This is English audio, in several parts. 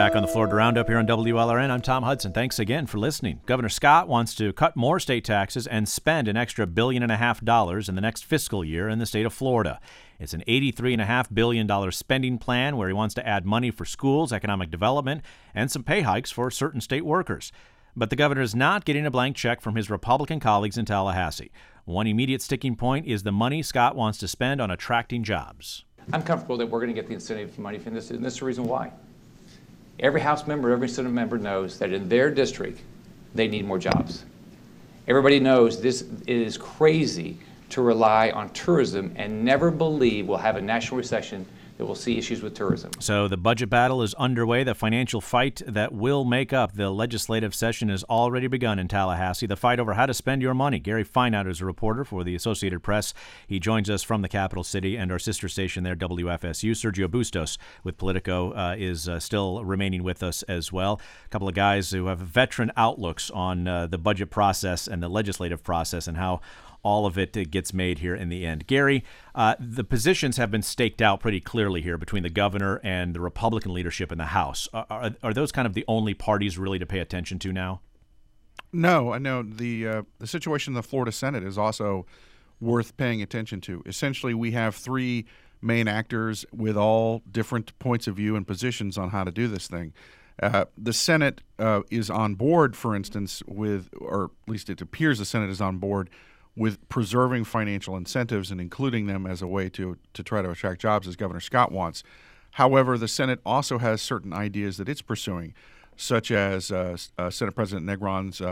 back on the Florida Roundup here on WLRN. I'm Tom Hudson. Thanks again for listening. Governor Scott wants to cut more state taxes and spend an extra $1.5 billion in the next fiscal year in the state of Florida. It's an $83.5 billion spending plan where he wants to add money for schools, economic development, and some pay hikes for certain state workers. But the governor is not getting a blank check from his Republican colleagues in Tallahassee. One immediate sticking point is the money Scott wants to spend on attracting jobs. I'm comfortable that we're going to get the incentive money from this, and this is the reason why. Every House member, every Senate member knows that in their district, they need more jobs. Everybody knows it is crazy to rely on tourism and never believe we'll have a national recession that will see issues with tourism. So the budget battle is underway. The financial fight that will make up the legislative session has already begun in Tallahassee. The fight over how to spend your money. Gary Fineout is a reporter for the Associated Press. He joins us from the capital city and our sister station there, WFSU. Sergio Bustos with Politico is still remaining with us as well. A couple of guys who have veteran outlooks on the budget process and the legislative process and how all of it gets made here in the end. Gary, the positions have been staked out pretty clearly here between the governor and the Republican leadership in the House. Are those kind of the only parties really to pay attention to now? No, I know the situation in the Florida Senate is also worth paying attention to. Essentially, we have three main actors with all different points of view and positions on how to do this thing. The Senate is on board, for instance, or at least it appears the Senate is on board with preserving financial incentives and including them as a way to try to attract jobs, as Governor Scott wants. However, the Senate also has certain ideas that it's pursuing, such as Senate President Negron's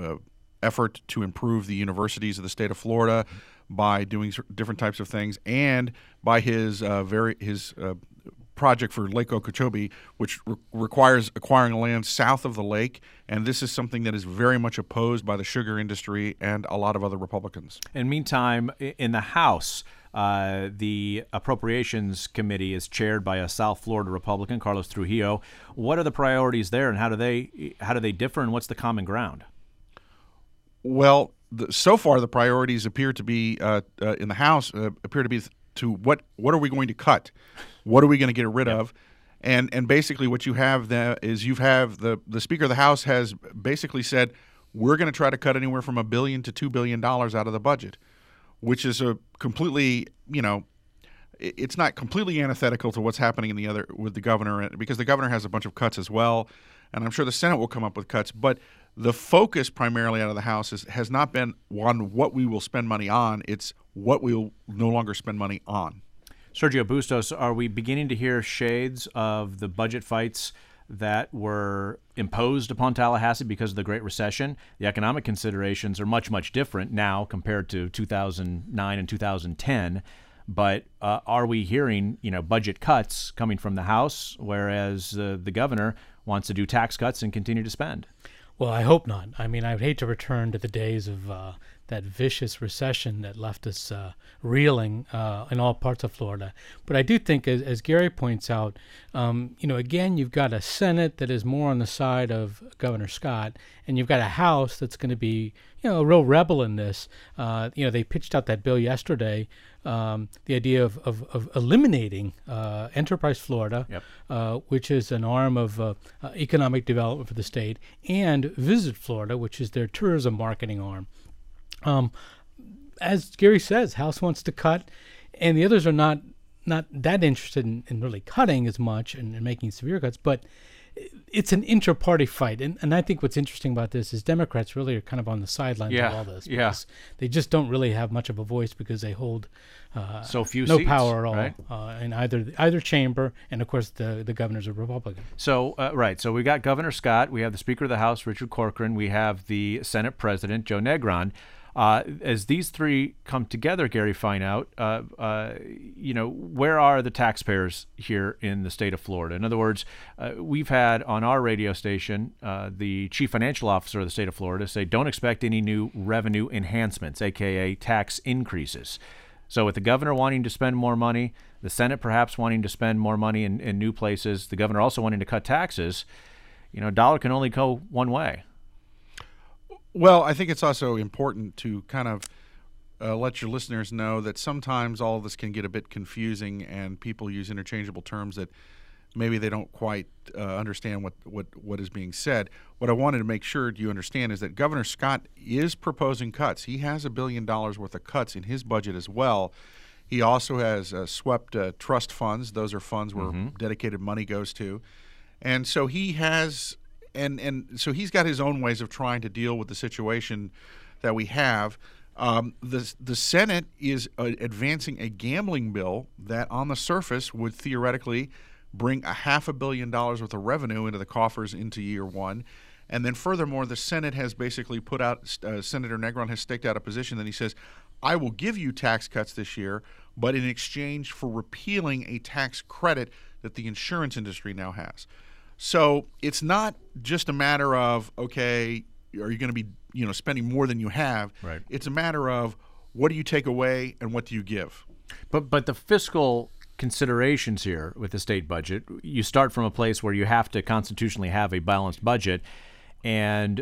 effort to improve the universities of the state of Florida by doing different types of things, and by his project for Lake Okeechobee, which requires acquiring land south of the lake, and this is something that is very much opposed by the sugar industry and a lot of other Republicans. And meantime, in the House, the Appropriations Committee is chaired by a South Florida Republican, Carlos Trujillo. What are the priorities there, and how do they differ, and what's the common ground? Well, so far the priorities appear to be in the House appear to be to what are we going to cut? What are we going to get rid of? And basically what you have there is the Speaker of the House has basically said, we're going to try to cut anywhere from $1 billion to $2 billion out of the budget, which is a completely, it's not completely antithetical to what's happening with the governor, because the governor has a bunch of cuts as well, and I'm sure the Senate will come up with cuts. But the focus primarily out of the House has not been on what we will spend money on, it's what we will no longer spend money on. Sergio Bustos, are we beginning to hear shades of the budget fights that were imposed upon Tallahassee because of the Great Recession? The economic considerations are much, much different now compared to 2009 and 2010. But are we hearing, budget cuts coming from the House, whereas the governor wants to do tax cuts and continue to spend? Well, I hope not. I mean, I would hate to return to the days of that vicious recession that left us reeling in all parts of Florida. But I do think, as Gary points out, again, you've got a Senate that is more on the side of Governor Scott, and you've got a House that's going to be, a real rebel in this. They pitched out that bill yesterday, the idea of eliminating Enterprise Florida, yep. Which is an arm of economic development for the state, and Visit Florida, which is their tourism marketing arm. As Gary says, House wants to cut, and the others are not that interested in really cutting as much and making severe cuts, but it's an inter-party fight. And I think what's interesting about this is Democrats really are kind of on the sidelines of all this. Yeah. They just don't really have much of a voice because they hold so few no seats, power at all, right? in either chamber, and of course the governor's a Republican. So so we've got Governor Scott, we have the Speaker of the House, Richard Corcoran, we have the Senate President, Joe Negron. As these three come together, Gary Fineout, where are the taxpayers here in the state of Florida? In other words, we've had on our radio station the chief financial officer of the state of Florida say, don't expect any new revenue enhancements, a.k.a. tax increases. So with the governor wanting to spend more money, the Senate perhaps wanting to spend more money in new places, the governor also wanting to cut taxes, a dollar can only go one way. Well, I think it's also important to kind of let your listeners know that sometimes all of this can get a bit confusing and people use interchangeable terms that maybe they don't quite understand what is being said. What I wanted to make sure you understand is that Governor Scott is proposing cuts. He has $1 billion worth of cuts in his budget as well. He also has swept trust funds. Those are funds where dedicated money goes to. And so he has, and so he's got his own ways of trying to deal with the situation that we have. The Senate is advancing a gambling bill that on the surface would theoretically bring $500 million worth of revenue into the coffers into year one. And then furthermore, the Senate has basically put out, Senator Negron has staked out a position that he says, I will give you tax cuts this year, but in exchange for repealing a tax credit that the insurance industry now has. So it's not just a matter of, okay, are you going to be spending more than you have? Right. It's a matter of what do you take away and what do you give? But the fiscal considerations here with the state budget, you start from a place where you have to constitutionally have a balanced budget. And,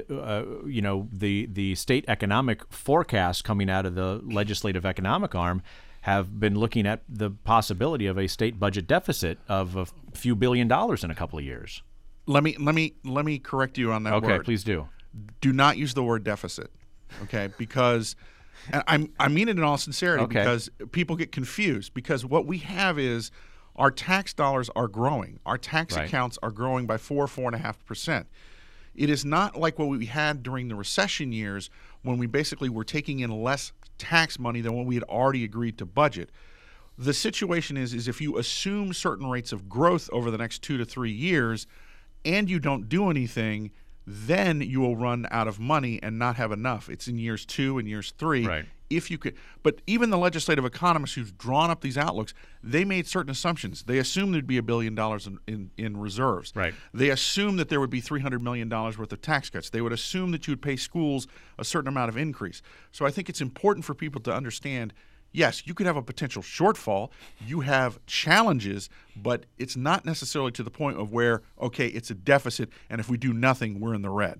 the state economic forecasts coming out of the legislative economic arm have been looking at the possibility of a state budget deficit of a few $1 billion in a couple of years. Let me correct you on that word. Okay, please do. Do not use the word deficit, okay? Because I mean it in all sincerity, Okay. because people get confused. Because what we have is our tax dollars are growing. Our tax Right. accounts are growing by 4.5%. It is not like what we had during the recession years when we basically were taking in less tax money than what we had already agreed to budget. The situation is if you assume certain rates of growth over the next 2 to 3 years and you don't do anything, then you will run out of money and not have enough. It's in years 2 and years 3. Right. If you could, but even the legislative economists who've drawn up these outlooks, they made certain assumptions. They assumed there'd be $1 billion in reserves. Right. They assumed that there would be $300 million worth of tax cuts. They would assume that you would pay schools a certain amount of increase. So I think it's important for people to understand, yes, you could have a potential shortfall. You have challenges, but it's not necessarily to the point of where, okay, it's a deficit, and if we do nothing, we're in the red.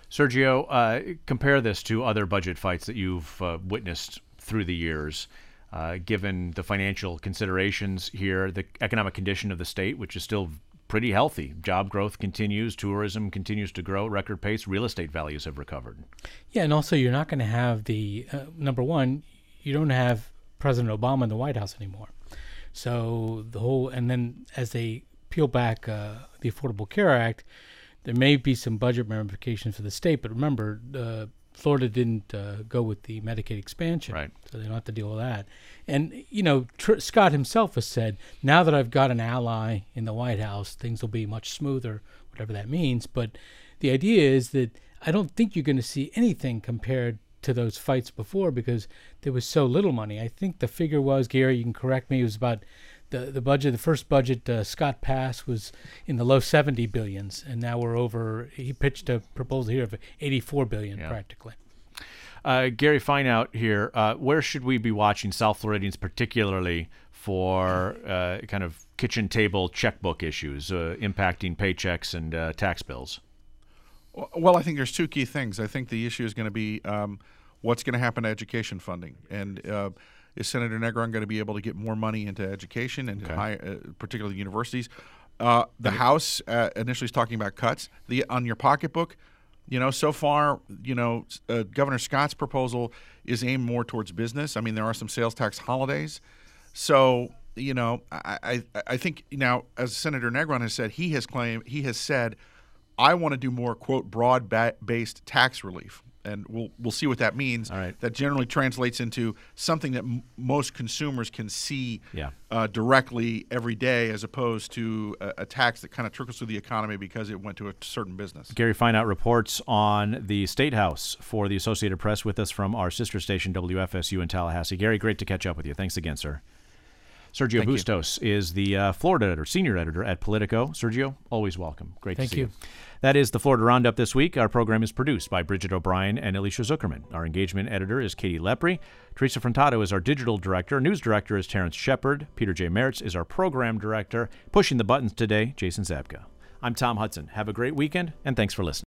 Sergio, compare this to other budget fights that you've witnessed through the years, given the financial considerations here, the economic condition of the state, which is still pretty healthy. Job growth continues, tourism continues to grow, record pace, real estate values have recovered. Yeah, and also you're not going to have the, number one, you don't have President Obama in the White House anymore. So and then as they peel back the Affordable Care Act, there may be some budget ramifications for the state, but remember, Florida didn't go with the Medicaid expansion, Right. So they don't have to deal with that. And, Scott himself has said, now that I've got an ally in the White House, things will be much smoother, whatever that means. But the idea is that I don't think you're going to see anything compared to those fights before because there was so little money. I think the figure was, Gary, you can correct me, it was about the budget, the first budget Scott passed was in the low 70 billions, and now we're over. He pitched a proposal here of 84 billion practically. Gary Fineout here. Where should we be watching South Floridians particularly for kind of kitchen table checkbook issues impacting paychecks and tax bills? Well, I think there's two key things. I think the issue is going to be what's going to happen to education funding, and is Senator Negron going to be able to get more money into education and particularly universities? The House initially is talking about cuts. On your pocketbook, so far, Governor Scott's proposal is aimed more towards business. I mean, there are some sales tax holidays. So, I think now, as Senator Negron has said, he has said, I want to do more, quote, broad-based tax relief. And we'll see what that means. All right. That generally translates into something that most consumers can see Yeah. Directly every day, as opposed to a tax that kind of trickles through the economy because it went to a certain business. Gary Fineout reports on the State House for the Associated Press with us from our sister station, WFSU in Tallahassee. Gary, great to catch up with you. Thanks again, sir. Sergio Bustos is the Florida editor, senior editor at Politico. Sergio, always welcome. Great to see you. That is the Florida Roundup this week. Our program is produced by Bridget O'Brien and Alicia Zuckerman. Our engagement editor is Katie Lepre. Teresa Frontato is our digital director. News director is Terrence Shepard. Peter J. Meritz is our program director. Pushing the buttons today, Jason Zabka. I'm Tom Hudson. Have a great weekend, and thanks for listening.